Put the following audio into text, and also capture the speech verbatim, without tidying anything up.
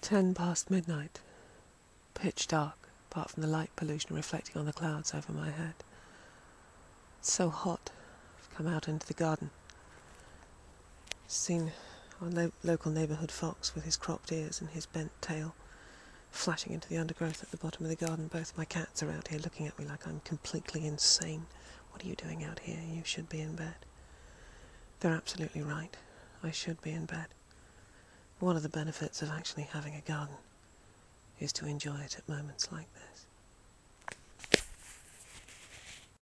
Ten past midnight. Pitch dark, apart from the light pollution reflecting on the clouds over my head. It's so hot. I've come out into the garden. Seen our lo local neighbourhood fox with his cropped ears and his bent tail flashing into the undergrowth at the bottom of the garden. Both my cats are out here looking at me like I'm completely insane. What are you doing out here? You should be in bed. They're absolutely right. I should be in bed. One of the benefits of actually having a garden is to enjoy it at moments like this.